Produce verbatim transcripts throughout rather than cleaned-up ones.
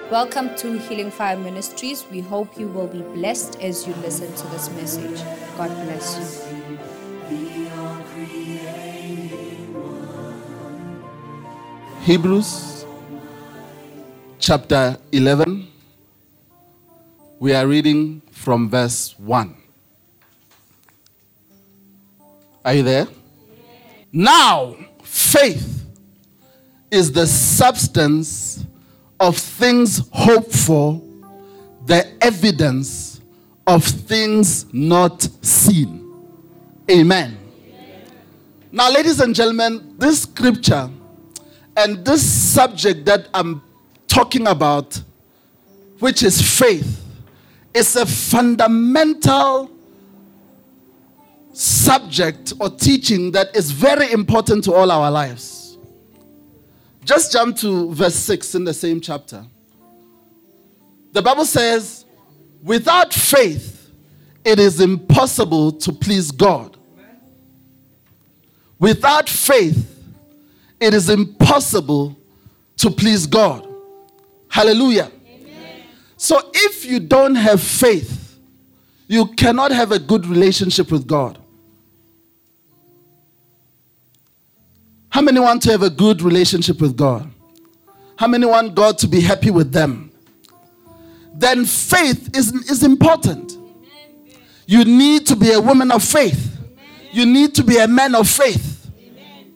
Welcome to Healing Fire Ministries. We hope you will be blessed as you listen to this message. God bless you. Hebrews chapter eleven. We are reading from verse one. Are you there? Now, faith is the substance of things hoped for, the evidence of things not seen. Amen. Amen. Now, ladies and gentlemen, this scripture and this subject that I'm talking about, which is faith, is a fundamental subject or teaching that is very important to all our lives. Just jump to verse six in the same chapter. The Bible says, without faith, it is impossible to please God. Without faith, it is impossible to please God. Hallelujah. Amen. So if you don't have faith, you cannot have a good relationship with God. How many want to have a good relationship with God? How many want God to be happy with them? Then faith is, is important. Amen. You need to be a woman of faith. Amen. You need to be a man of faith. Amen.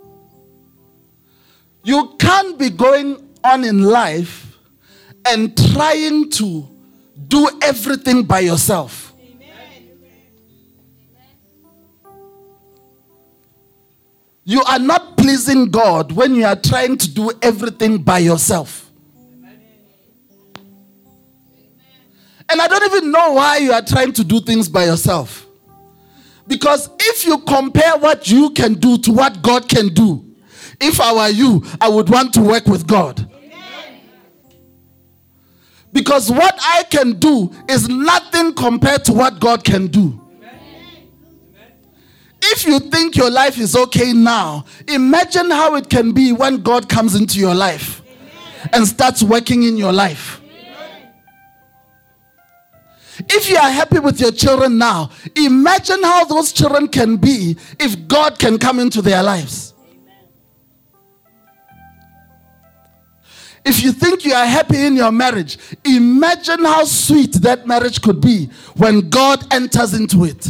You can't be going on in life and trying to do everything by yourself. You are not pleasing God when you are trying to do everything by yourself. Amen. And I don't even know why you are trying to do things by yourself. Because if you compare what you can do to what God can do, if I were you, I would want to work with God. Amen. Because what I can do is nothing compared to what God can do. If you think your life is okay now, imagine how it can be when God comes into your life. Amen. And starts working in your life. Amen. If you are happy with your children now, imagine how those children can be if God can come into their lives. Amen. If you think you are happy in your marriage, imagine how sweet that marriage could be when God enters into it.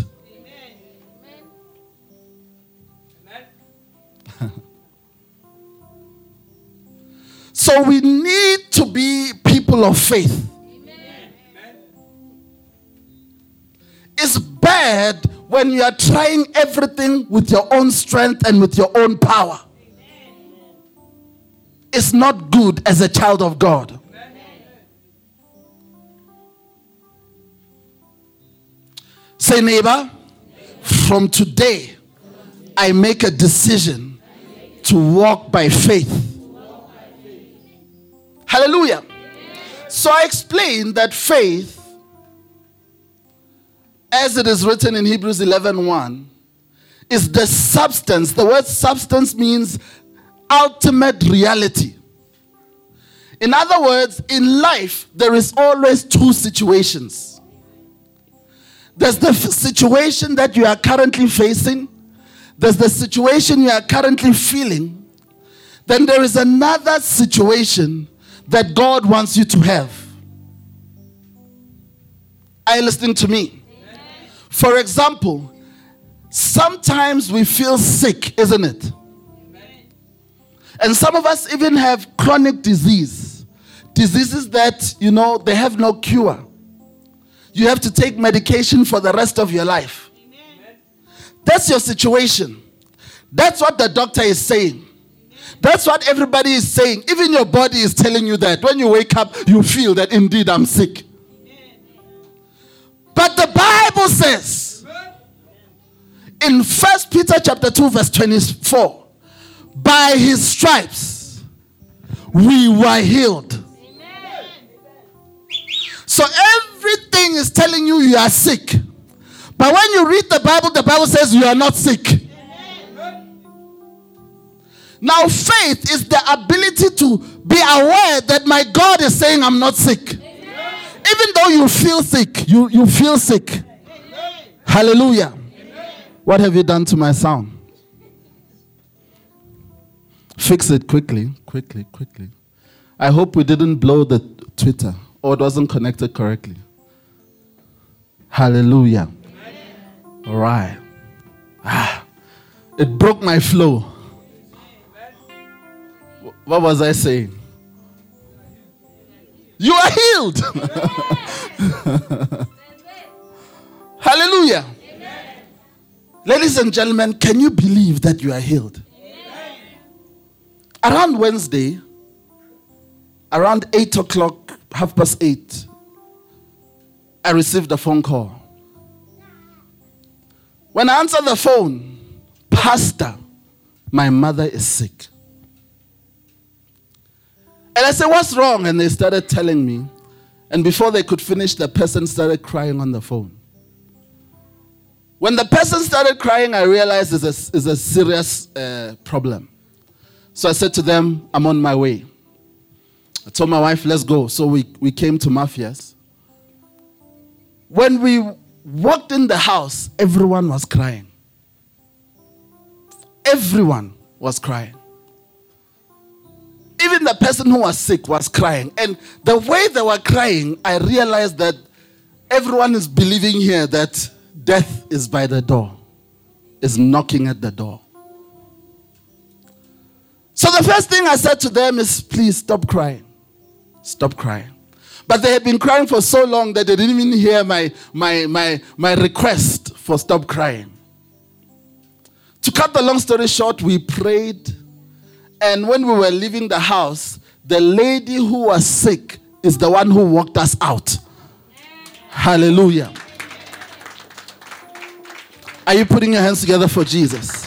So we need to be people of faith. Amen. It's bad when you are trying everything with your own strength and with your own power. Amen. It's not good as a child of God. Amen. Say, neighbor, from today, I make a decision to walk by faith. Hallelujah. Amen. So I explained that faith, as it is written in Hebrews eleven one, is the substance. The word substance means ultimate reality. In other words, in life, there is always two situations. There's the f- situation that you are currently facing. There's the situation you are currently feeling. Then there is another situation that God wants you to have. Are you listening to me? Amen. For example, sometimes we feel sick, isn't it? Amen. And some of us even have chronic disease. Diseases that, you know, they have no cure. You have to take medication for the rest of your life. Amen. That's your situation. That's what the doctor is saying. That's what everybody is saying. Even your body is telling you that. When you wake up, you feel that indeed I'm sick. But the Bible says in First Peter chapter two verse twenty-four, by his stripes we were healed. So everything is telling you you are sick. But when you read the Bible, the Bible says you are not sick. Now, faith is the ability to be aware that my God is saying I'm not sick. Amen. Even though you feel sick, you, you feel sick. Amen. Hallelujah. Amen. What have you done to my sound? Fix it quickly, quickly, quickly. I hope we didn't blow the Twitter or it wasn't connected correctly. Hallelujah. Amen. All right. Ah, it broke my flow. What was I saying? You are healed. Hallelujah. Amen. Ladies and gentlemen, can you believe that you are healed? Amen. Around Wednesday, around eight o'clock, half past eight, I received a phone call. When I answered the phone, Pastor, my mother is sick. And I said, what's wrong? And they started telling me. And before they could finish, the person started crying on the phone. When the person started crying, I realized it's a, it's a serious uh, problem. So I said to them, I'm on my way. I told my wife, let's go. So we, we came to Mafias. When we walked in the house, everyone was crying. Everyone was crying. Even the person who was sick was crying. And the way they were crying, I realized that everyone is believing here that death is by the door, is knocking at the door. So the first thing I said to them is, please stop crying. Stop crying. But they had been crying for so long that they didn't even hear my, my, my, my request for stop crying. To cut the long story short, we prayed. And when we were leaving the house, the lady who was sick is the one who walked us out. Hallelujah. Are you putting your hands together for Jesus?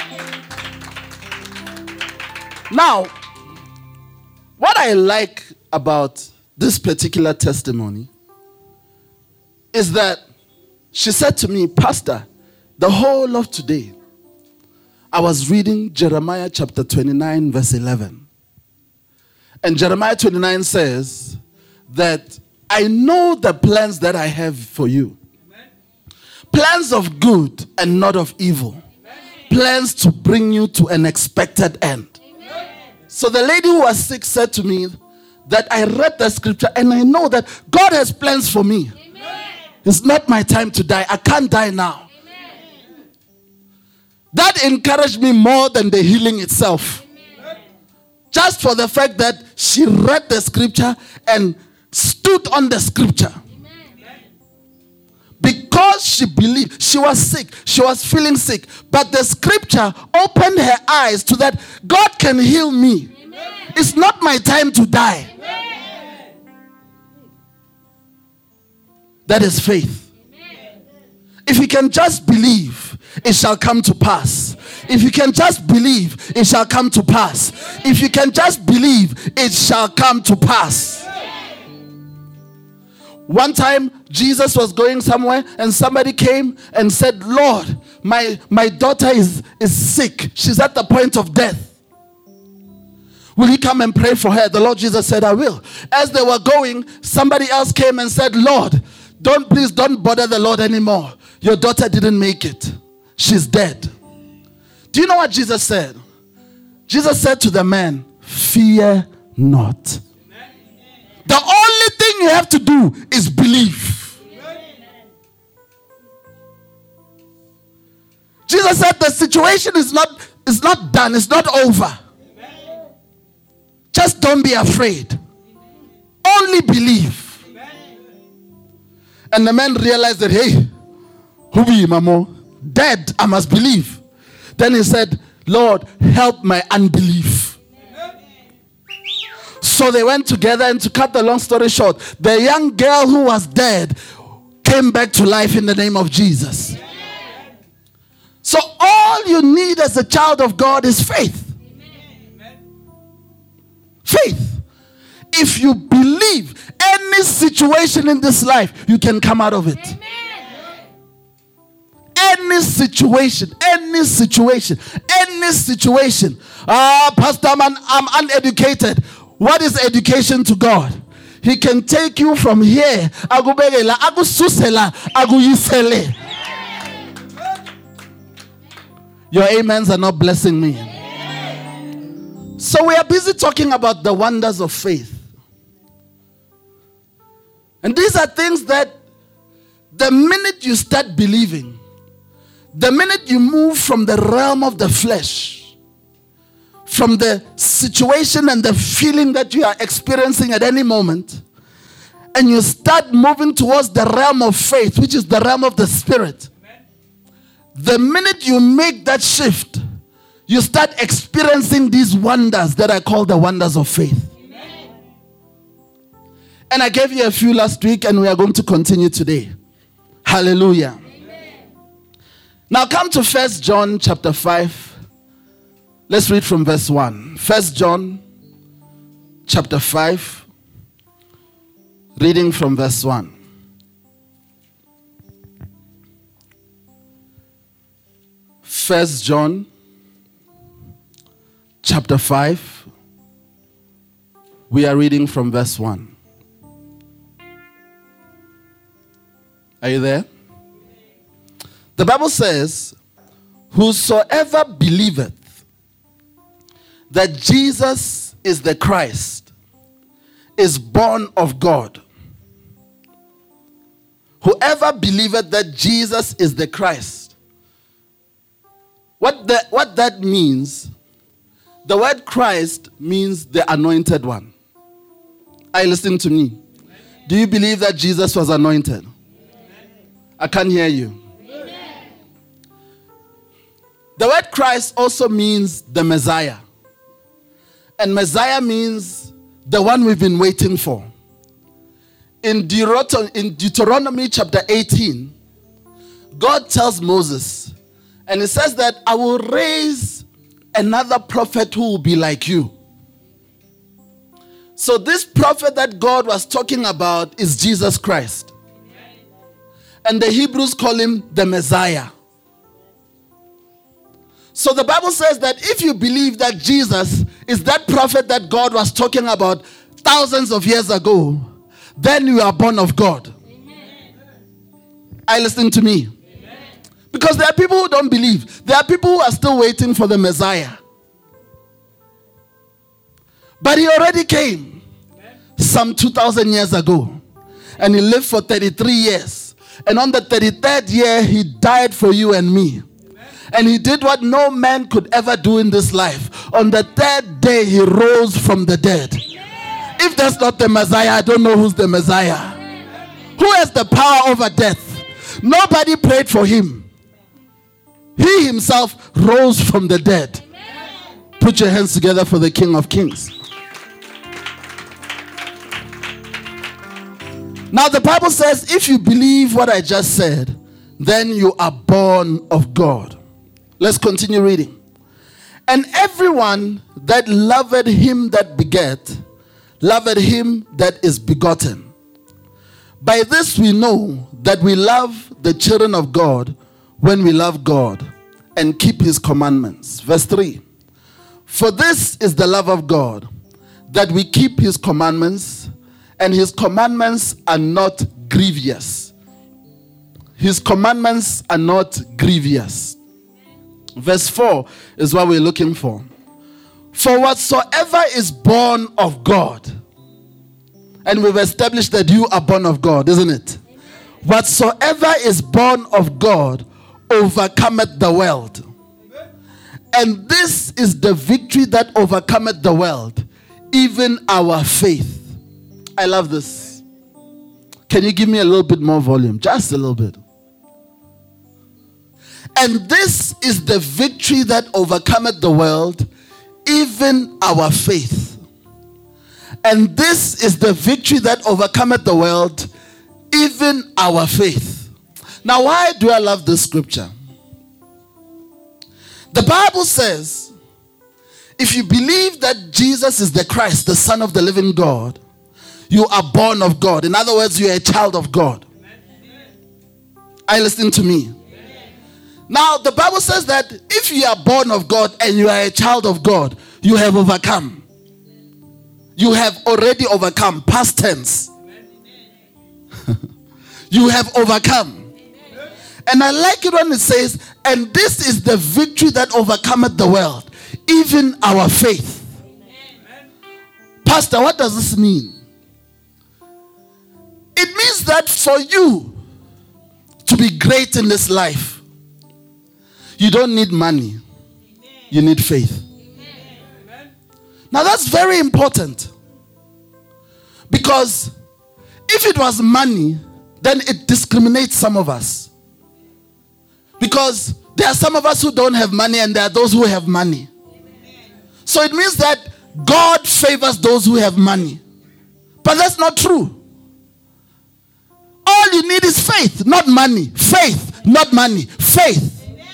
Now, what I like about this particular testimony is that she said to me, Pastor, the whole of today, I was reading Jeremiah chapter twenty-nine, verse eleven. And Jeremiah twenty-nine says that I know the plans that I have for you. Amen. Plans of good and not of evil. Amen. Plans to bring you to an expected end. Amen. So the lady who was sick said to me that I read the scripture and I know that God has plans for me. Amen. It's not my time to die. I can't die now. That encouraged me more than the healing itself. Amen. Just for the fact that she read the scripture and stood on the scripture. Amen. Because she believed, she was sick, she was feeling sick. But the scripture opened her eyes to that God can heal me. Amen. It's not my time to die. Amen. That is faith. Amen. If you can just believe, it shall come to pass. If you can just believe, it shall come to pass. If you can just believe, it shall come to pass. One time, Jesus was going somewhere and somebody came and said, Lord, my, my daughter is, is sick. She's at the point of death. Will you come and pray for her? The Lord Jesus said, I will. As they were going, somebody else came and said, Lord, don't please don't bother the Lord anymore. Your daughter didn't make it. She's dead. Do you know what Jesus said? Jesus said to the man, fear not. Amen. The only thing you have to do is believe. Amen. Jesus said the situation is not, is not done. It's not over. Amen. Just don't be afraid. Only believe. Amen. And the man realized that, hey, who be mamo? Dead, I must believe. Then he said, Lord, help my unbelief. Amen. So they went together, and to cut the long story short, the young girl who was dead came back to life in the name of Jesus. Amen. So all you need as a child of God is faith. Amen. Faith. If you believe any situation in this life, you can come out of it. Amen. Any situation, any situation, any situation. Ah, Pastor man, I'm uneducated. What is education to God? He can take you from here. Agubegela, agususela, aguyisele. Your amens are not blessing me. So we are busy talking about the wonders of faith. And these are things that the minute you start believing, the minute you move from the realm of the flesh, from the situation and the feeling that you are experiencing at any moment, and you start moving towards the realm of faith, which is the realm of the spirit, the minute you make that shift, you start experiencing these wonders that I call the wonders of faith. Amen. And I gave you a few last week, and we are going to continue today. Hallelujah. Amen. Now come to First John chapter five. Let's read from verse one. First John chapter five, reading from verse one. First John chapter five, we are reading from verse one. Are you there? The Bible says, whosoever believeth that Jesus is the Christ is born of God. Whoever believeth that Jesus is the Christ. What, the, what that means, the word Christ means the anointed one. Are you listening to me? Do you believe that Jesus was anointed? I can't hear you. Amen. The word Christ also means the Messiah. And Messiah means the one we've been waiting for. In Deuteronomy, in Deuteronomy chapter eighteen, God tells Moses, and he says that I will raise another prophet who will be like you. So this prophet that God was talking about is Jesus Christ. And the Hebrews call him the Messiah. So the Bible says that if you believe that Jesus is that prophet that God was talking about thousands of years ago, then you are born of God. Amen. Are you listening to me? Amen. Because there are people who don't believe. There are people who are still waiting for the Messiah. But he already came some two thousand years ago. And he lived for thirty-three years. And on the thirty-third year, he died for you and me. And he did what no man could ever do in this life. On the third day, he rose from the dead. If that's not the Messiah, I don't know who's the Messiah. Who has the power over death? Nobody prayed for him. He himself rose from the dead. Put your hands together for the King of Kings. Now the Bible says, if you believe what I just said, then you are born of God. Let's continue reading. And everyone that loved him that begat, loved him that is begotten. By this we know that we love the children of God when we love God and keep his commandments. Verse three. For this is the love of God, that we keep his commandments, and his commandments are not grievous. His commandments are not grievous. Verse four is what we're looking for. For whatsoever is born of God, and we've established that you are born of God, isn't it? Amen. Whatsoever is born of God overcometh the world. Amen. And this is the victory that overcometh the world, even our faith. I love this. Can you give me a little bit more volume? Just a little bit. And this is the victory that overcometh the world, even our faith. And this is the victory that overcometh the world, even our faith. Now, why do I love this scripture? The Bible says, if you believe that Jesus is the Christ, the Son of the living God, you are born of God. In other words, you are a child of God. Amen. Are you listening to me? Amen. Now, the Bible says that if you are born of God and you are a child of God, you have overcome. You have already overcome. Past tense. You have overcome. And I like it when it says, and this is the victory that overcometh the world, even our faith. Pastor, what does this mean? It means that for you to be great in this life, you don't need money. You need faith. Now that's very important. Because if it was money, then it discriminates some of us. Because there are some of us who don't have money and there are those who have money. So it means that God favors those who have money. But that's not true. All you need is faith, not money. Faith, not money. Faith.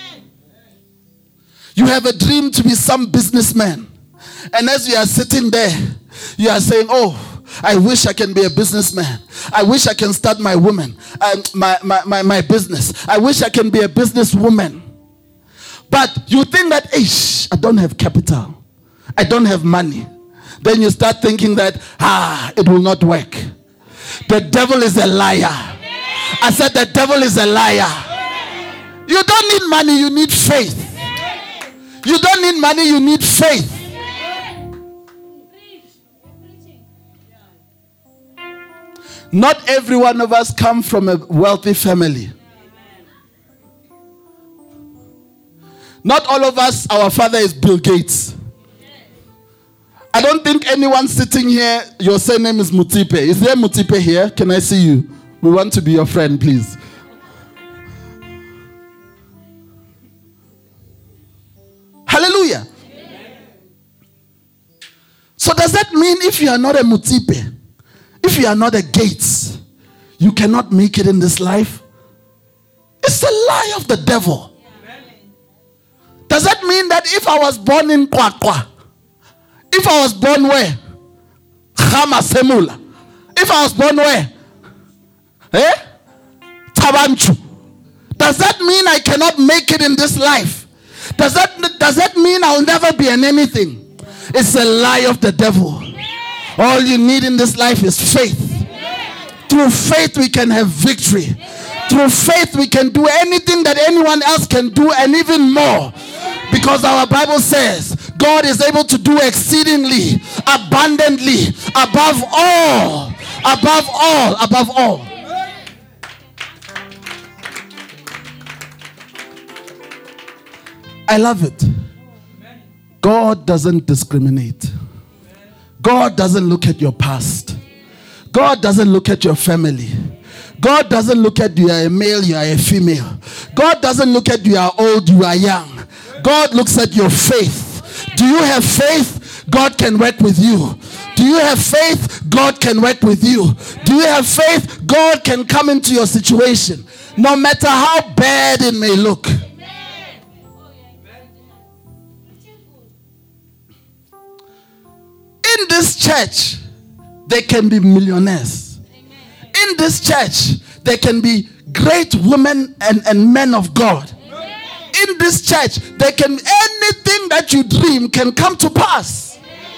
You have a dream to be some businessman. And as you are sitting there, you are saying, oh, I wish I can be a businessman. I wish I can start my woman, um, my, my, my, my business. I wish I can be a businesswoman. But you think that, ish, I don't have capital. I don't have money. Then you start thinking that, ah, it will not work. The devil is a liar. I said the devil is a liar. You don't need money, you need faith. You don't need money, you need faith. Not every one of us come from a wealthy family. Not all of us, our father is Bill Gates. I don't think anyone sitting here, your surname is Mutipe. Is there Mutipe here? Can I see you? We want to be your friend, please. Hallelujah. So does that mean if you are not a Mutipe, if you are not a Gates, you cannot make it in this life? It's a lie of the devil. Does that mean that if I was born in Kwakwa, if I was born where? Khama Semula. If I was born where? Eh? Tabanchu. Does that mean I cannot make it in this life? Does that, does that mean I'll never be an anything? It's a lie of the devil. All you need in this life is faith. Through faith we can have victory. Through faith we can do anything that anyone else can do and even more. Because our Bible says God is able to do exceedingly, abundantly, above all, above all, above all. I love it. God doesn't discriminate. God doesn't look at your past. God doesn't look at your family. God doesn't look at you are a male, you are a female. God doesn't look at you are old, you are young. God looks at your faith. Do you have faith? God can work with you. Do you have faith? God can work with you. Do you have faith? God can come into your situation, no matter how bad it may look. In this church, there can be millionaires. In this church, there can be great women and, and men of God. In this church, there can anything that you dream can come to pass.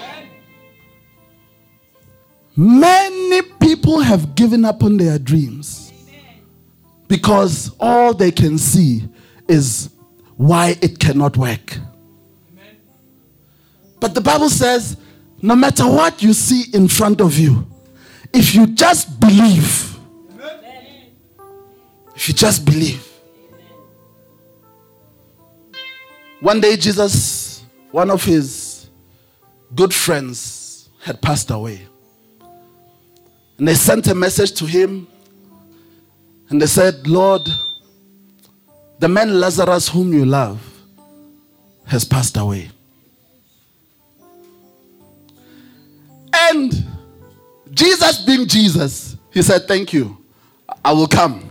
Many people have given up on their dreams because all they can see is why it cannot work. But the Bible says, no matter what you see in front of you, if you just believe, if you just believe. One day Jesus, one of his good friends, had passed away. And they sent a message to him. And they said, Lord, the man Lazarus whom you love has passed away. And Jesus being Jesus, he said, thank you. I will come.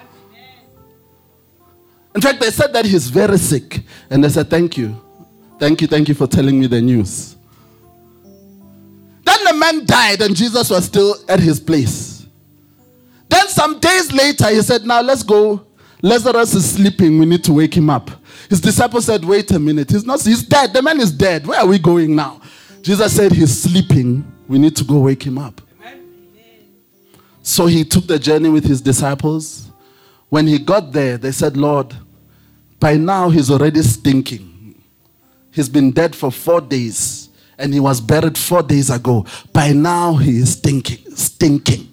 In fact, they said that he's very sick. And they said, thank you. Thank you, thank you for telling me the news. Then the man died and Jesus was still at his place. Then some days later, he said, now let's go. Lazarus is sleeping. We need to wake him up. His disciples said, wait a minute. He's not, he's dead. The man is dead. Where are we going now? Jesus said, he's sleeping. We need to go wake him up. Amen. So he took the journey with his disciples. When he got there, they said, Lord, by now he's already stinking. He's been dead for four days. And he was buried four days ago. By now he is stinking. Stinking.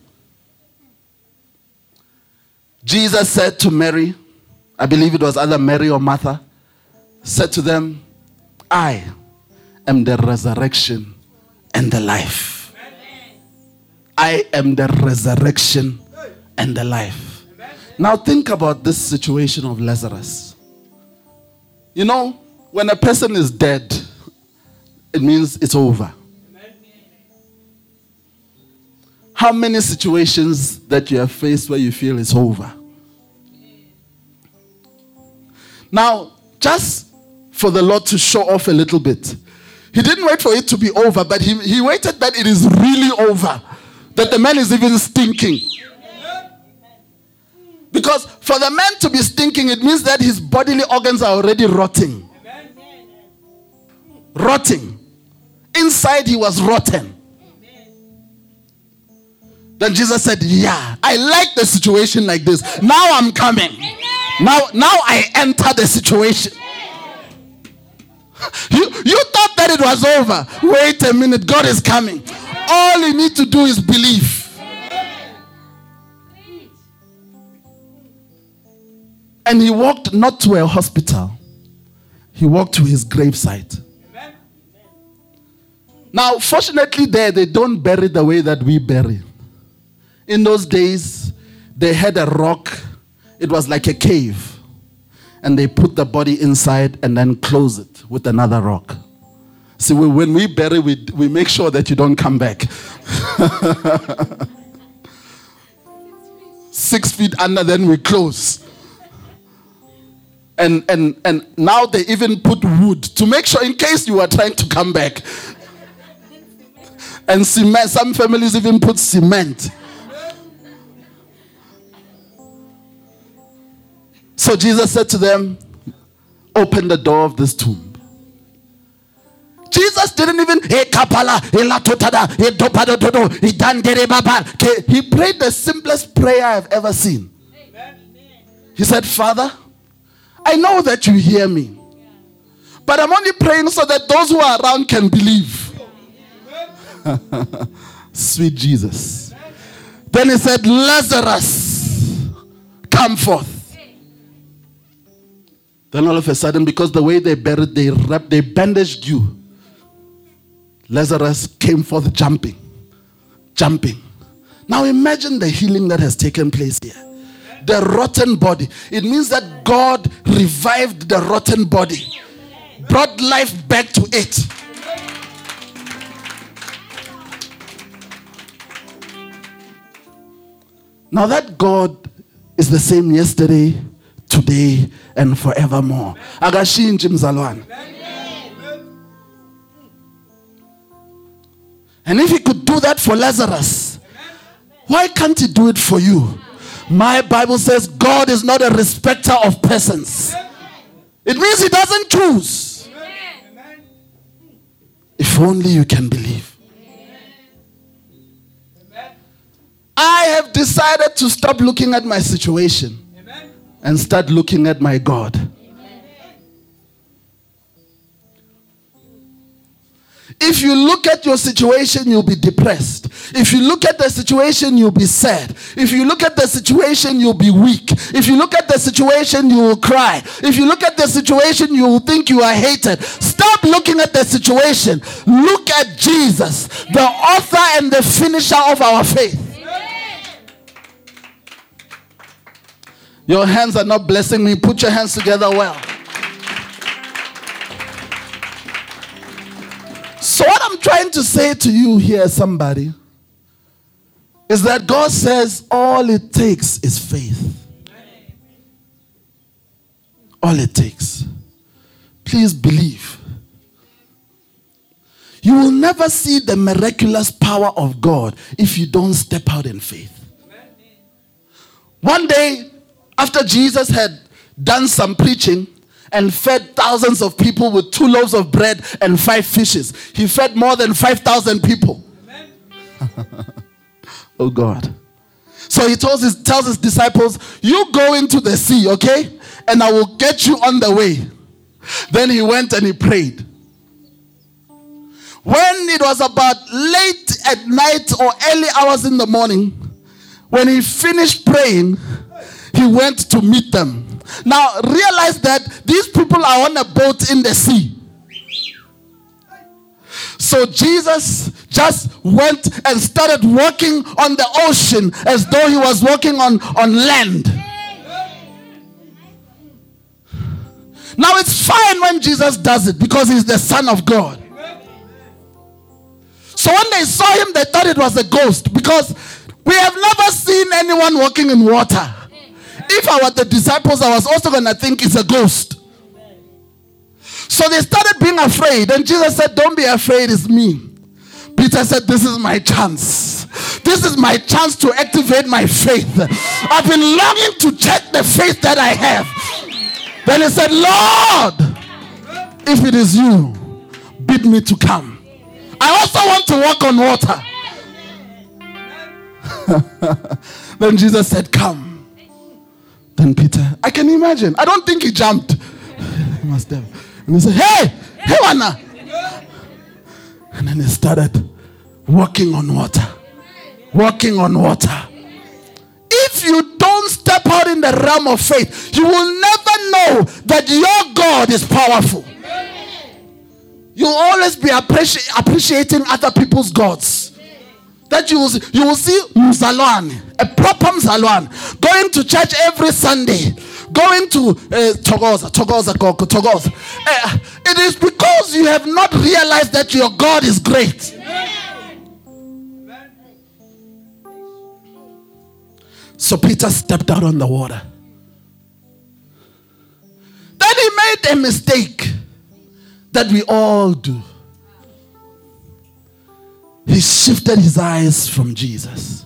Jesus said to Mary, I believe it was either Mary or Martha, said to them, I am the resurrection and the life. Amen. I am the resurrection and the life. Amen. Now think about this situation of Lazarus. You know, when a person is dead, it means it's over. Amen. How many situations that you have faced where you feel it's over? Now, just for the Lord to show off a little bit, he didn't wait for it to be over, but he, he waited that it is really over, that the man is even stinking. Because for the man to be stinking, it means that his bodily organs are already rotting. Rotting. Inside he was rotten. Then Jesus said, yeah, I like the situation like this. Now I'm coming. Now, now I enter the situation. You, you thought that it was over. Wait a minute, God is coming. All you need to do is believe. And he walked not to a hospital. He walked to his gravesite. Now, fortunately there, they don't bury the way that we bury. In those days, they had a rock. It was like a cave. And they put the body inside and then close it with another rock. See, we, when we bury, we, we make sure that you don't come back. Six feet under, then we close. And, and, and now they even put wood to make sure in case you are trying to come back. And cement, some families even put cement. So Jesus said to them, open the door of this tomb. Jesus didn't even, he prayed the simplest prayer I've ever seen. He said, Father, I know that you hear me, but I'm only praying so that those who are around can believe. Sweet Jesus. Then he said, Lazarus, come forth. Then all of a sudden, because the way they buried, they wrapped, they bandaged you. Lazarus came forth jumping. Jumping. Now imagine the healing that has taken place here. The rotten body. It means that God revived the rotten body. Brought life back to it. Now that God is the same yesterday, today, and forevermore. Agashinji mzalwane. And if he could do that for Lazarus, why can't he do it for you? My Bible says God is not a respecter of persons. It means he doesn't choose. If only you can believe. I have decided to stop looking at my situation and start looking at my God. If you look at your situation, you'll be depressed. If you look at the situation, you'll be sad. If you look at the situation, you'll be weak. If you look at the situation, you will cry. If you look at the situation, you will think you are hated. Stop looking at the situation. Look at Jesus, the author and the finisher of our faith. Your hands are not blessing me. Put your hands together well. So what I'm trying to say to you here, somebody, is that God says all it takes is faith. All it takes. Please believe. You will never see the miraculous power of God if you don't step out in faith. One day, After Jesus had done some preaching and fed thousands of people with two loaves of bread and five fishes, he fed more than five thousand people. Oh God. So he tells his, tells his disciples, you go into the sea, okay? And I will get you on the way. Then he went and he prayed. When it was about late at night or early hours in the morning, when he finished praying, he went to meet them. Now realize that these people are on a boat in the sea. So Jesus just went and started walking on the ocean as though he was walking on, on land. Now it's fine when Jesus does it because he's the Son of God. So when they saw him, they thought it was a ghost because we have never seen anyone walking in water. If I were the disciples, I was also going to think it's a ghost. So they started being afraid. And Jesus said, don't be afraid, it's me. Peter said, this is my chance. This is my chance to activate my faith. I've been longing to check the faith that I have. Then he said, Lord, if it is you, bid me to come. I also want to walk on water. Then Jesus said, come. Then Peter, I can imagine. I don't think he jumped. He must have. And he said, hey, hey, Wana. And then he started walking on water. Walking on water. If you don't step out in the realm of faith, you will never know that your God is powerful. You will always be appreci- appreciating other people's gods. That you will see, you will see Mzalwan, a proper Mzalwan, going to church every Sunday, going to uh, Togoza, Togoza, Togoza. Uh, it is because you have not realized that your God is great. So Peter stepped out on the water. Then he made a mistake that we all do. He shifted his eyes from Jesus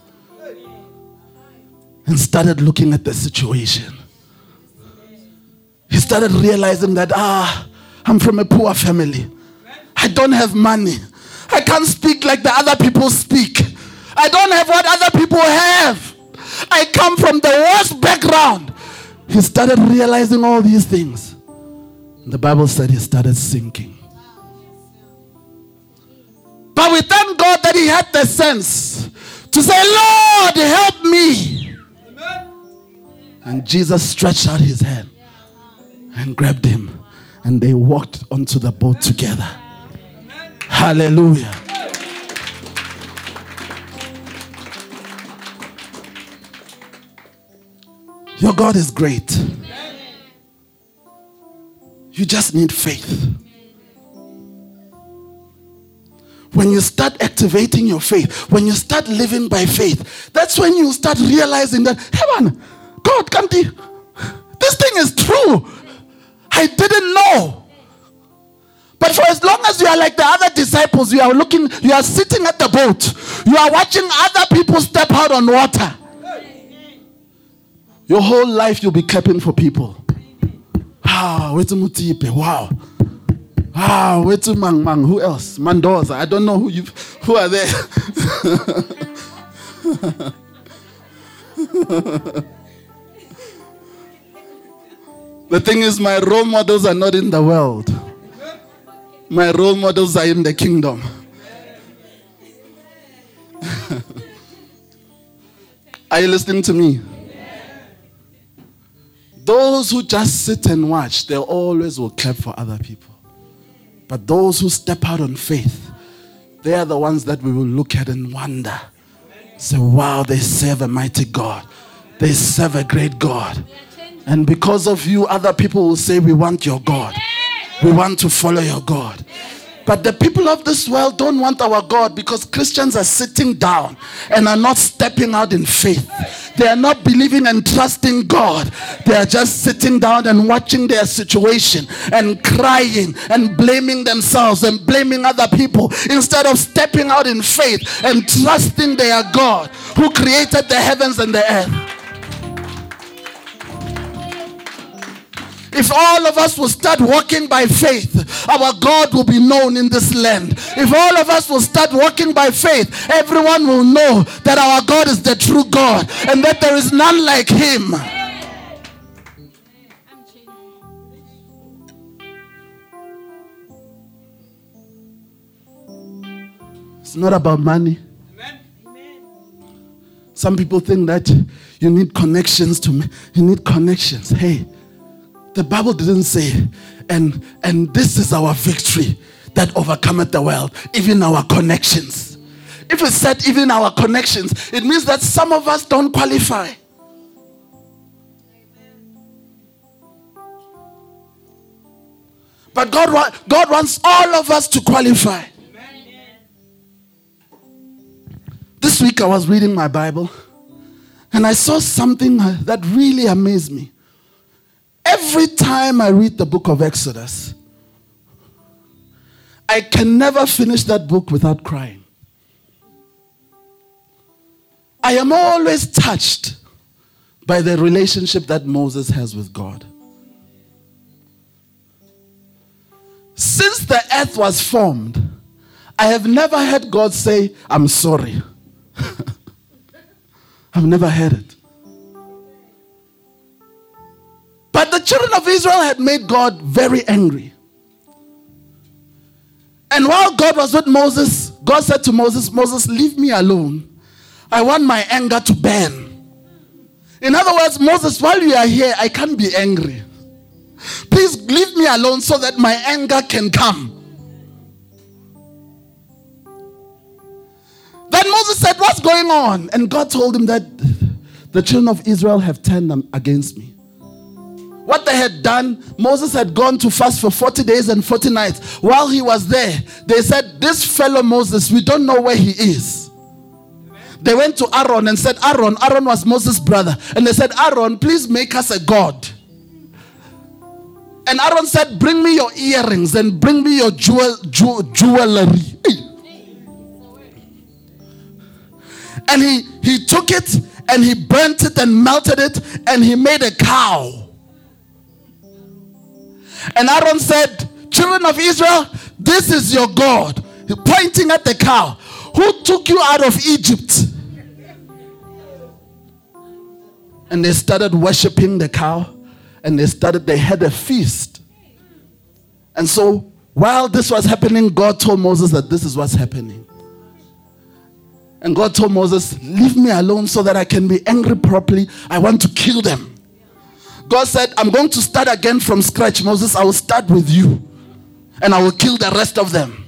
and started looking at the situation. He started realizing that, ah, I'm from a poor family. I don't have money. I can't speak like the other people speak. I don't have what other people have. I come from the worst background. He started realizing all these things. The Bible said he started sinking. But we thank God that he had the sense to say, Lord, help me. And Jesus stretched out his hand and grabbed him. And they walked onto the boat together. Hallelujah. Your God is great. You just need faith. When you start activating your faith, when you start living by faith, that's when you start realizing that, hey man, God, can't he? This thing is true. I didn't know. But for as long as you are like the other disciples, you are looking, you are sitting at the boat, you are watching other people step out on water. Your whole life you'll be clapping for people. Ah, wait to Mutipe, wow. Ah, wait to Mang Mang. Who else? Mandoza. I don't know who you who are there. The thing is, my role models are not in the world. My role models are in the kingdom. Are you listening to me? Those who just sit and watch, they always will clap for other people. But those who step out on faith, they are the ones that we will look at and wonder. Say, wow, they serve a mighty God. They serve a great God. And because of you, other people will say, we want your God. We want to follow your God. But the people of this world don't want our God because Christians are sitting down and are not stepping out in faith. They are not believing and trusting God. They are just sitting down and watching their situation and crying and blaming themselves and blaming other people instead of stepping out in faith and trusting their God who created the heavens and the earth. If all of us will start walking by faith, our God will be known in this land. If all of us will start walking by faith, everyone will know that our God is the true God and that there is none like him. It's not about money. Some people think that you need connections to me. You need connections. Hey, the Bible didn't say, and and this is our victory that overcometh the world, even our connections. If it said even our connections, it means that some of us don't qualify. But God, God wants all of us to qualify. This week I was reading my Bible and I saw something that really amazed me. Every time I read the book of Exodus, I can never finish that book without crying. I am always touched by the relationship that Moses has with God. Since the earth was formed, I have never heard God say, I'm sorry. I've never heard it. But the children of Israel had made God very angry. And while God was with Moses, God said to Moses, Moses, leave me alone. I want my anger to burn. In other words, Moses, while you are here, I can't be angry. Please leave me alone so that my anger can come. Then Moses said, what's going on? And God told him that the children of Israel have turned them against me. What they had done, Moses had gone to fast for forty days and forty nights. While he was there, they said, this fellow Moses, we don't know where he is. They went to Aaron and said, Aaron, Aaron was Moses' brother. And they said, Aaron, please make us a god. And Aaron said, bring me your earrings and bring me your jewel, jewel, jewelry. And he, he took it and he burnt it and melted it and he made a cow. And Aaron said, children of Israel, this is your God. Pointing at the cow. Who took you out of Egypt? And they started worshiping the cow. And they started, they had a feast. And so while this was happening, God told Moses that this is what's happening. And God told Moses, leave me alone so that I can be angry properly. I want to kill them. God said, I'm going to start again from scratch. Moses, I will start with you. And I will kill the rest of them.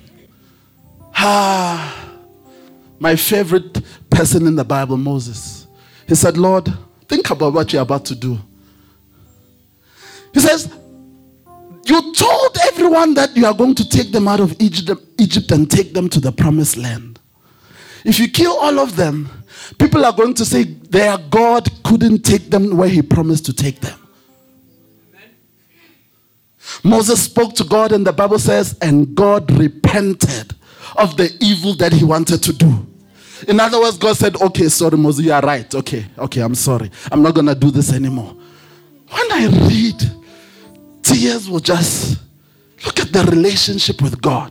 Ah, my favorite person in the Bible, Moses. He said, Lord, think about what you're about to do. He says, you told everyone that you are going to take them out of Egypt, Egypt and take them to the promised land. If you kill all of them, people are going to say their God couldn't take them where he promised to take them. Amen. Moses spoke to God and the Bible says, and God repented of the evil that he wanted to do. In other words, God said, okay, sorry, Moses, you are right. Okay, okay, I'm sorry. I'm not going to do this anymore. When I read, tears will just, look at the relationship with God.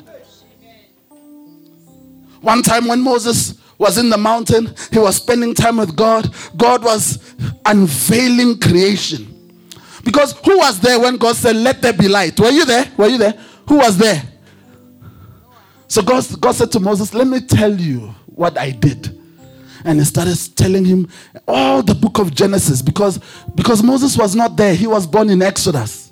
One time when Moses was in the mountain, he was spending time with God. God was unveiling creation. Because who was there when God said, let there be light? Were you there? Were you there? Who was there? So God, God said to Moses, let me tell you what I did. And he started telling him all the book of Genesis because, because Moses was not there. He was born in Exodus.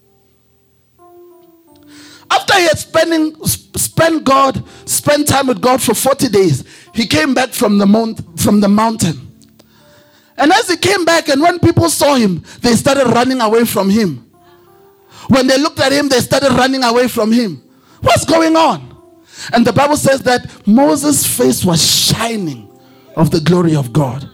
After he had spending, spent God, spent time with God for forty days, he came back from the, mount, from the mountain. And as he came back and when people saw him, they started running away from him. When they looked at him, they started running away from him. What's going on? And the Bible says that Moses' face was shining of the glory of God.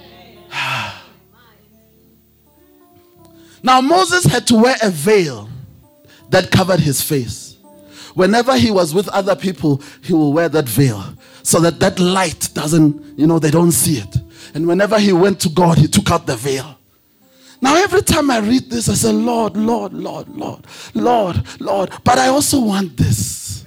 Now Moses had to wear a veil that covered his face. Whenever he was with other people, he will wear that veil so that that light doesn't, you know, they don't see it. And whenever he went to God, he took out the veil. Now, every time I read this, I say, Lord, Lord, Lord, Lord, Lord, Lord. But I also want this.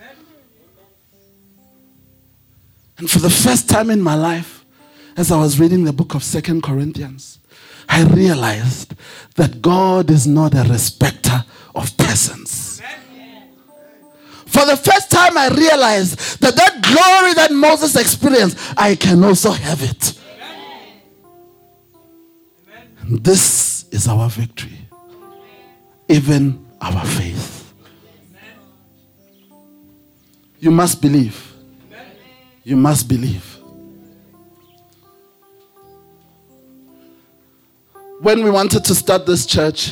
And for the first time in my life, as I was reading the book of Second Corinthians, I realized that God is not a respecter of persons. For the first time, I realized that that glory that Moses experienced, I can also have it. And this is our victory, even our faith. You must believe. You must believe. When we wanted to start this church,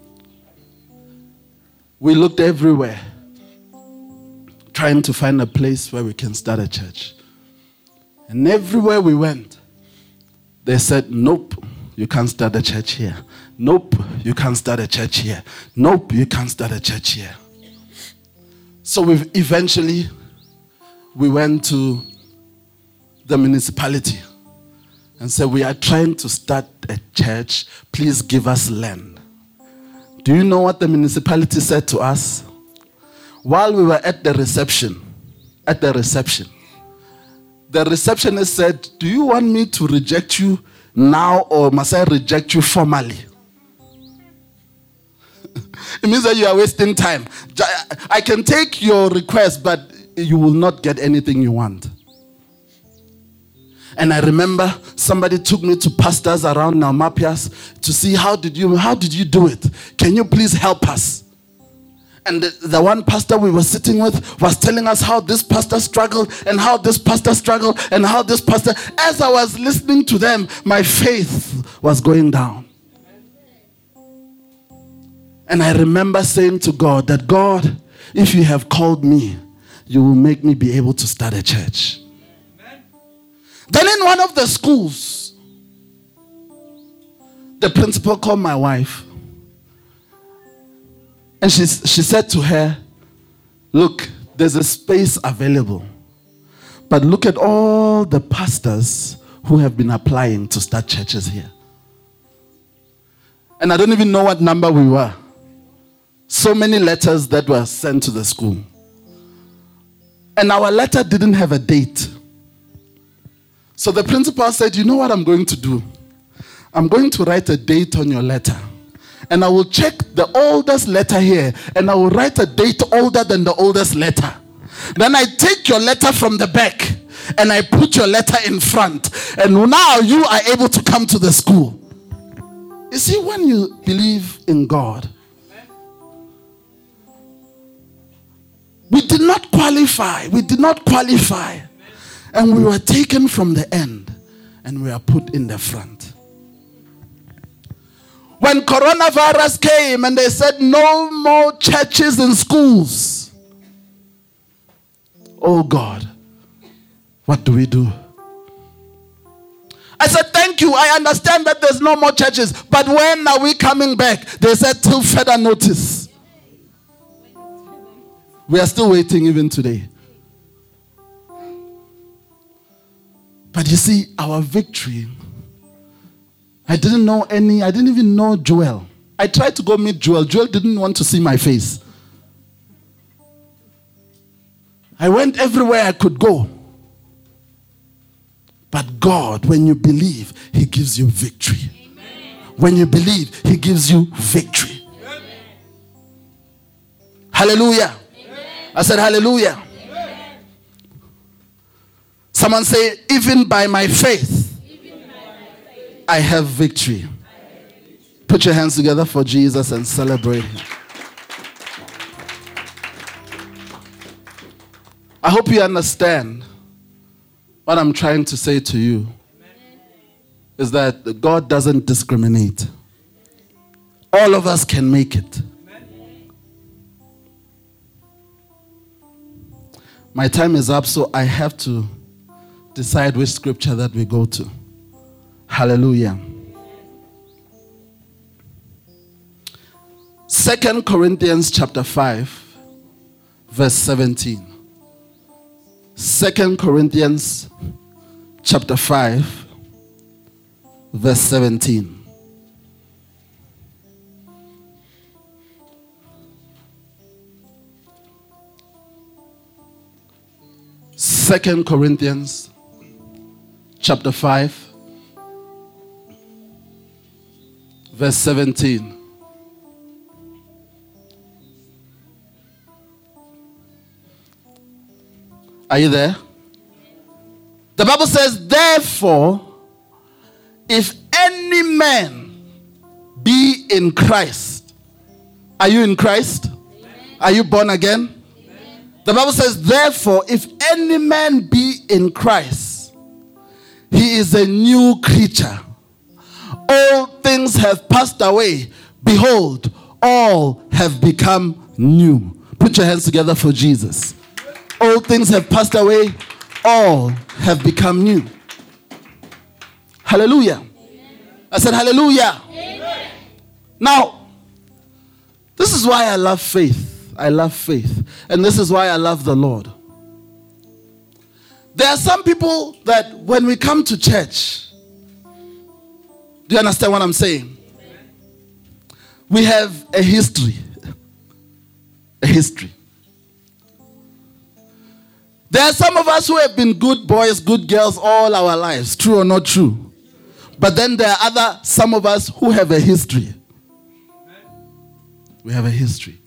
we looked everywhere, trying to find a place where we can start a church. And everywhere we went, they said, nope, you can't start a church here. Nope, you can't start a church here. Nope, you can't start a church here. So we eventually, we went to the municipality and said, we are trying to start a church. Please give us land. Do you know what the municipality said to us? While we were at the reception, at the reception, the receptionist said, do you want me to reject you now or must I reject you formally? It means that you are wasting time. I can take your request, but you will not get anything you want. And I remember somebody took me to pastors around Nalmapias to see how did you how did you do it? Can you please help us? And the, the one pastor we were sitting with was telling us how this pastor struggled and how this pastor struggled and how this pastor. As I was listening to them, my faith was going down. And I remember saying to God that, God, if you have called me, you will make me be able to start a church. Then in one of the schools, the principal called my wife. And she, she said to her, look, there's a space available. But look at all the pastors who have been applying to start churches here. And I don't even know what number we were. So many letters that were sent to the school. And our letter didn't have a date. So the principal said, you know what I'm going to do? I'm going to write a date on your letter. And I will check the oldest letter here. And I will write a date older than the oldest letter. Then I take your letter from the back. And I put your letter in front. And now you are able to come to the school. You see, when you believe in God, we did not qualify. We did not qualify. And we were taken from the end and we are put in the front. When coronavirus came and they said no more churches and schools. Oh God, what do we do? I said, thank you. I understand that there's no more churches. But when are we coming back? They said, till further notice. We are still waiting even today. But you see, our victory, I didn't know any, I didn't even know Joel. I tried to go meet Joel. Joel didn't want to see my face. I went everywhere I could go. But God, when you believe, He gives you victory. Amen. When you believe, He gives you victory. Amen. Hallelujah. Amen. I said hallelujah. Amen. Someone say, even by my faith, even by my faith I have victory. I have victory. Put your hands together for Jesus and celebrate Him. I hope you understand. What I'm trying to say to you is that God doesn't discriminate. All of us can make it. My time is up, so I have to decide which scripture that we go to. Hallelujah. Second Corinthians chapter five, verse seventeen. Second Corinthians chapter five, verse seventeen. Second Corinthians chapter five, verse seventeen. Are you there? The Bible says, therefore, if any man be in Christ. Are you in Christ? Amen. Are you born again? Amen. The Bible says, therefore, if any man be in Christ, he is a new creature. All things have passed away. Behold, all have become new. Put your hands together for Jesus. All things have passed away. All have become new. Hallelujah. Amen. I said hallelujah. Amen. Now, this is why I love faith. I love faith. And this is why I love the Lord. There are some people that when we come to church, do you understand what I'm saying? Amen. We have a history. A history. There are some of us who have been good boys, good girls all our lives, true or not true. But then there are other, some of us who have a history. We have a history.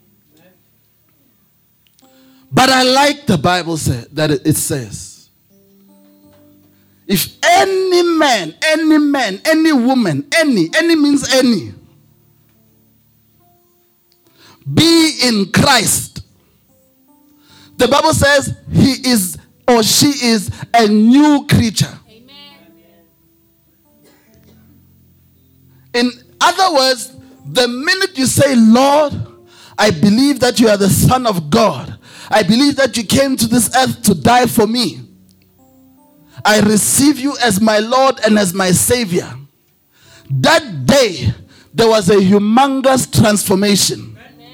But I like the Bible say, that it says, if any man, any man, any woman, any, any means any, be in Christ, the Bible says he is or she is a new creature. Amen. In other words, the minute you say, Lord, I believe that you are the Son of God. I believe that you came to this earth to die for me. I receive you as my Lord and as my Savior. That day, there was a humongous transformation.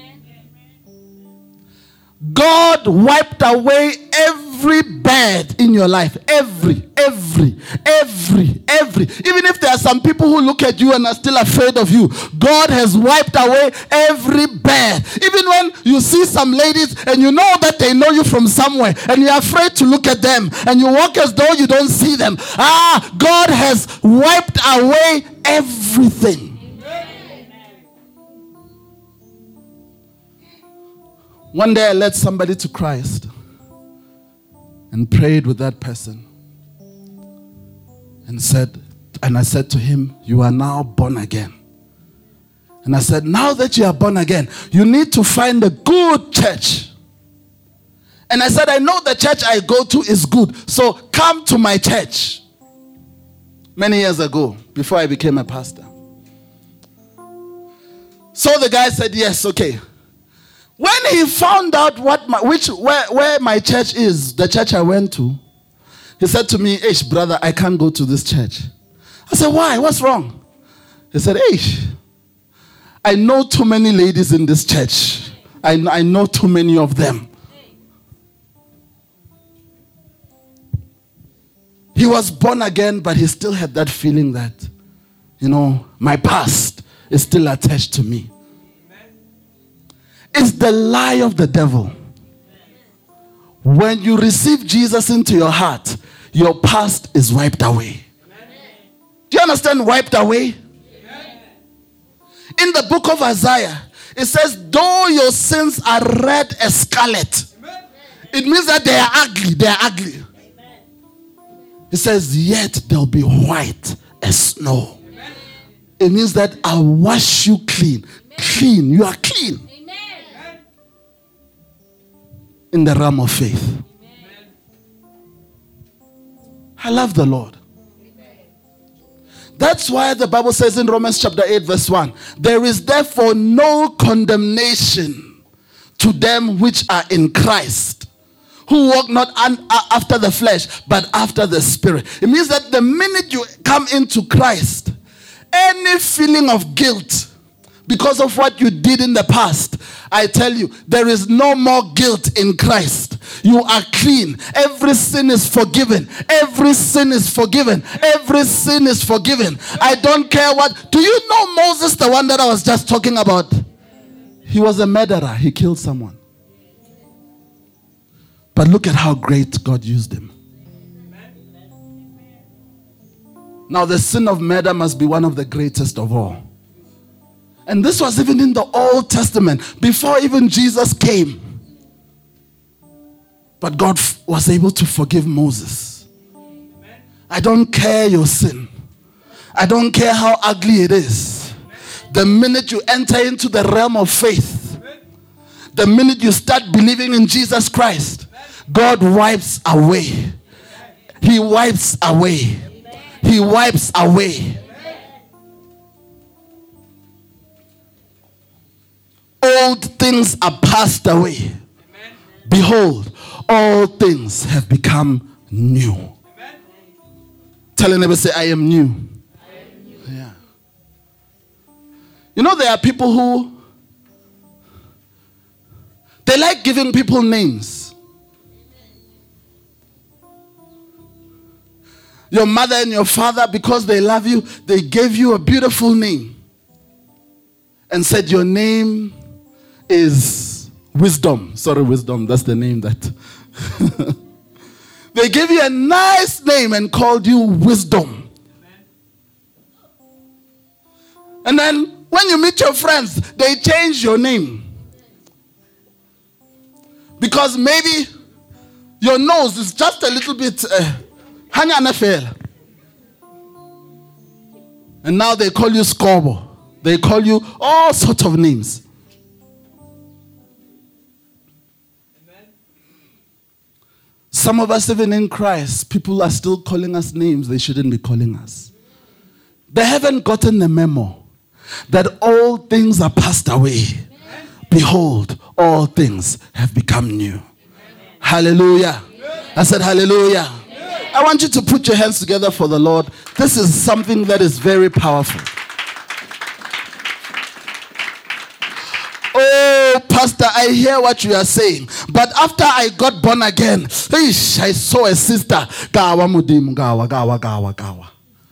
God wiped away every bad in your life. Every, every, every, every. Even if there are some people who look at you and are still afraid of you, God has wiped away every bad. Even when you see some ladies and you know that they know you from somewhere and you're afraid to look at them and you walk as though you don't see them. Ah, God has wiped away everything. One day I led somebody to Christ and prayed with that person and said, and I said to him, you are now born again. And I said, now that you are born again, you need to find a good church. And I said, I know the church I go to is good, so come to my church. Many years ago, before I became a pastor. So the guy said, yes, okay. When he found out what my, which where, where my church is, the church I went to, he said to me, Ish, brother, I can't go to this church. I said, why? What's wrong? He said, Ish, I know too many ladies in this church. I, I know too many of them. He was born again, but he still had that feeling that, you know, my past is still attached to me. It's the lie of the devil. When you receive Jesus into your heart, your past is wiped away. Do you understand wiped away? In the book of Isaiah, it says, though your sins are red as scarlet, it means that they are ugly. They are ugly. It says, yet they'll be white as snow. It means that I'll wash you clean. Clean. You are clean. In the realm of faith. Amen. I love the Lord. Amen. That's why the Bible says in Romans chapter eight verse one, there is therefore no condemnation to them which are in Christ, who walk not un- after the flesh, but after the Spirit. It means that the minute you come into Christ, any feeling of guilt because of what you did in the past, I tell you, there is no more guilt in Christ. You are clean. Every sin is forgiven. Every sin is forgiven. Every sin is forgiven. I don't care what. Do you know Moses, the one that I was just talking about? He was a murderer. He killed someone. But look at how great God used him. Now the sin of murder must be one of the greatest of all. And this was even in the Old Testament, before even Jesus came. But God f- was able to forgive Moses. I don't care your sin. I don't care how ugly it is. The minute you enter into the realm of faith, the minute you start believing in Jesus Christ, God wipes away. He wipes away. He wipes away. Old things are passed away. Behold, all things have become new. Tell your neighbor, say, I am new. I am new. Yeah. You know, there are people who, they like giving people names. Your mother and your father, because they love you, they gave you a beautiful name and said your name is Wisdom. Sorry, Wisdom, that's the name that... They gave you a nice name and called you Wisdom. And then when you meet your friends, they change your name. Because maybe your nose is just a little bit... Uh, and now they call you Scorbo. They call you all sorts of names. Some of us, even in Christ, people are still calling us names they shouldn't be calling us. They haven't gotten the memo that all things are passed away. Behold, all things have become new. Hallelujah. I said hallelujah. I want you to put your hands together for the Lord. This is something that is very powerful. Oh, Pastor, I hear what you are saying. But after I got born again, eesh, I saw a sister. Gawa mudim, gawa, gawa, gawa, gawa.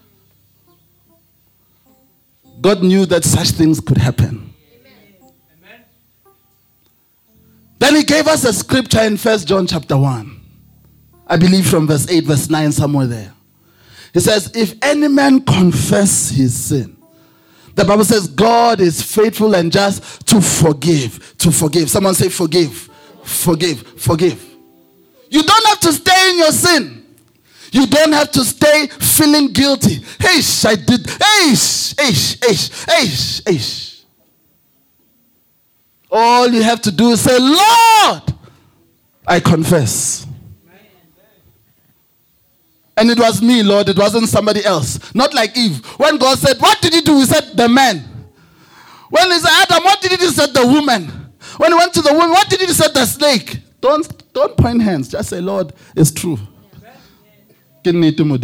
God knew that such things could happen. Amen. Then he gave us a scripture in First John chapter one. I believe from verse eight, verse nine, somewhere there. He says, if any man confess his sin, the Bible says God is faithful and just to forgive. To forgive. Someone say forgive. Forgive. Forgive. You don't have to stay in your sin. You don't have to stay feeling guilty. Hey, I did. Hey, hey, hey, hey, hey. All you have to do is say, Lord, I confess. And it was me, Lord. It wasn't somebody else. Not like Eve. When God said, what did he do? He said, the man. When he said, Adam, what did he do? He said, the woman. When he went to the woman, what did he do? He said, the snake. Don't, don't point hands. Just say, Lord, it's true. And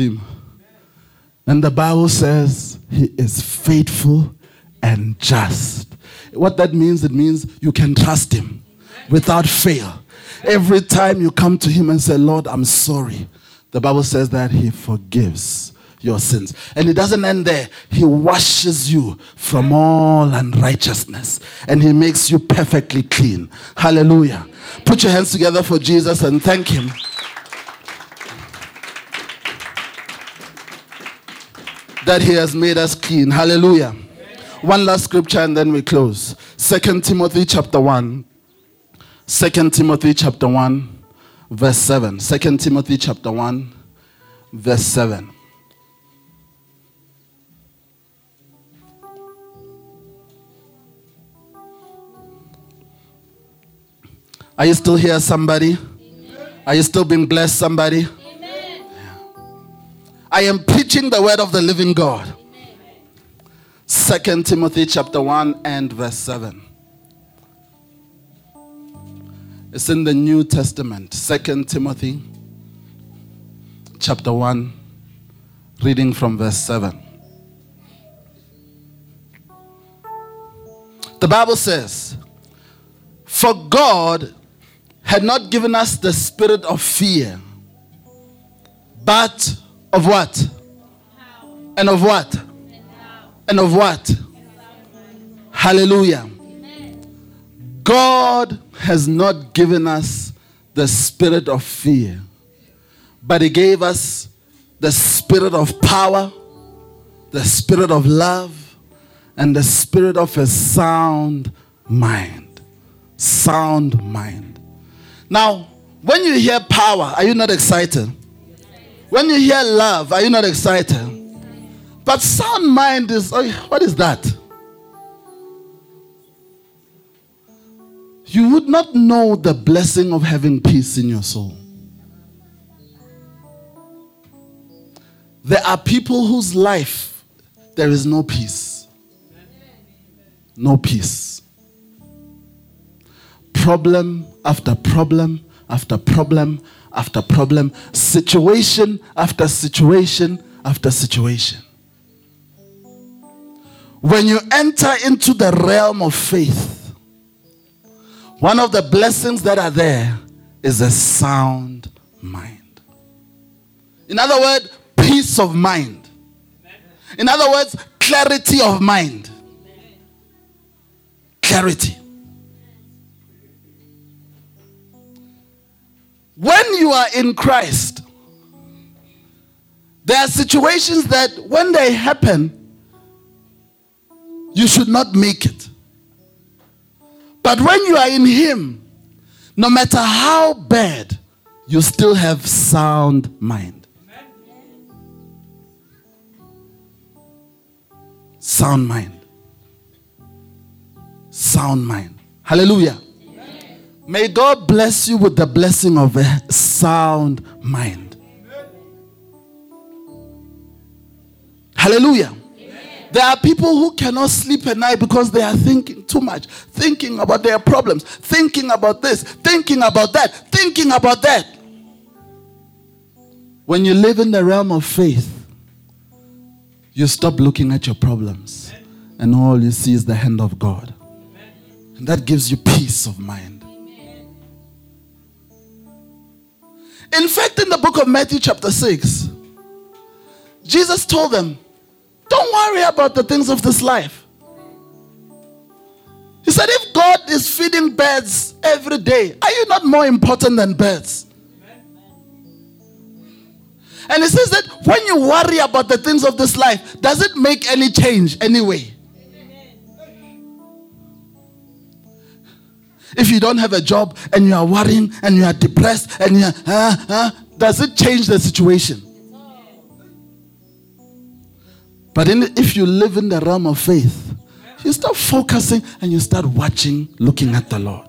the Bible says he is faithful and just. What that means, it means you can trust him without fail. Every time you come to him and say, Lord, I'm sorry. The Bible says that he forgives your sins. And it doesn't end there. He washes you from all unrighteousness. And he makes you perfectly clean. Hallelujah. Put your hands together for Jesus and thank him. That he has made us clean. Hallelujah. One last scripture and then we close. Second Timothy chapter one. Second Timothy chapter one. Verse seven. Second Timothy chapter one, verse seven. Are you still here, somebody? Amen. Are you still being blessed, somebody? Amen. I am preaching the word of the living God. Amen. Second Timothy chapter one and verse seven. It's in the New Testament. Second Timothy chapter one, reading from verse seven. The Bible says, for God had not given us the spirit of fear, but of what? And of what? And of what? Hallelujah. God has not given us the spirit of fear, but he gave us the spirit of power, the spirit of love, and the spirit of a sound mind. Sound mind. Now, when you hear power, are you not excited? When you hear love, are you not excited? But sound mind is, oh, what is that? You would not know the blessing of having peace in your soul. There are people whose life, there is no peace. No peace. Problem after problem after problem after problem, situation after situation after situation. When you enter into the realm of faith, one of the blessings that are there is a sound mind. In other words, peace of mind. In other words, clarity of mind. Clarity. When you are in Christ, there are situations that when they happen, you should not make it. But when you are in Him, no matter how bad, you still have sound mind. Sound mind. Sound mind. Hallelujah. Amen. May God bless you with the blessing of a sound mind. Amen. Hallelujah. Amen. There are people who cannot sleep at night because they are thinking too much, thinking about their problems, thinking about this, thinking about that, thinking about that. When you live in the realm of faith, you stop looking at your problems, and all you see is the hand of God. And that gives you peace of mind. In fact, in the book of Matthew chapter six, Jesus told them, don't worry about the things of this life. He said, if God is feeding birds every day, are you not more important than birds? And he says that when you worry about the things of this life, does it make any change anyway? If you don't have a job and you are worrying and you are depressed and you are, uh, uh, does it change the situation? But in, if you live in the realm of faith, you start focusing and you start watching, looking at the Lord.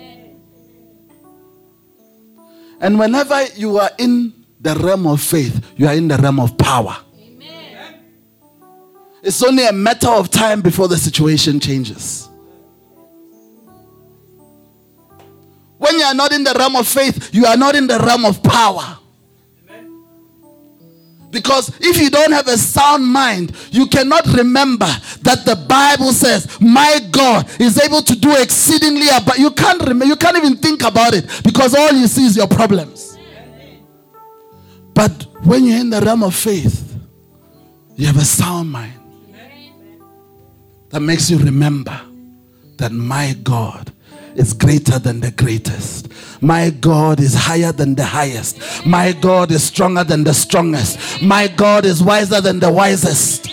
And whenever you are in the realm of faith, you are in the realm of power. Amen. It's only a matter of time before the situation changes. When you are not in the realm of faith, you are not in the realm of power. Amen. Because if you don't have a sound mind, you cannot remember that the Bible says, my God is able to do exceedingly above. You can't remember, you can't even think about it because all you see is your problems. But when you're in the realm of faith, you have a sound mind that makes you remember that my God is greater than the greatest. My God is higher than the highest. My God is stronger than the strongest. My God is wiser than the wisest.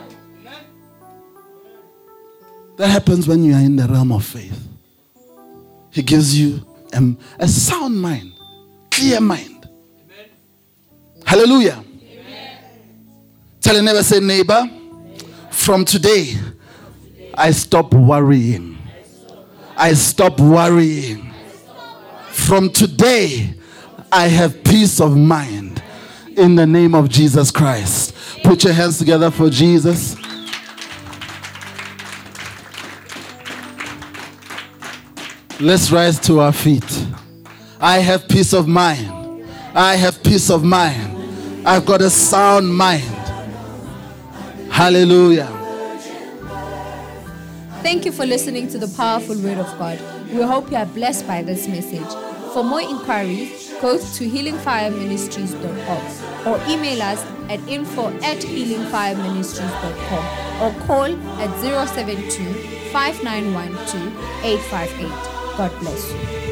That happens when you are in the realm of faith. He gives you um, a sound mind, clear mind. Hallelujah. Amen. Tell your neighbor, say, neighbor, from today, I stop worrying. I stop worrying. From today, I have peace of mind in the name of Jesus Christ. Put your hands together for Jesus. Let's rise to our feet. I have peace of mind. I have peace of mind. I've got a sound mind. Hallelujah. Thank you for listening to the powerful word of God. We hope you are blessed by this message. For more inquiries, go to healing fire ministries dot org or email us at info at healing fire ministries dot com or call at zero seven two, five nine one two, eight five eight. God bless you.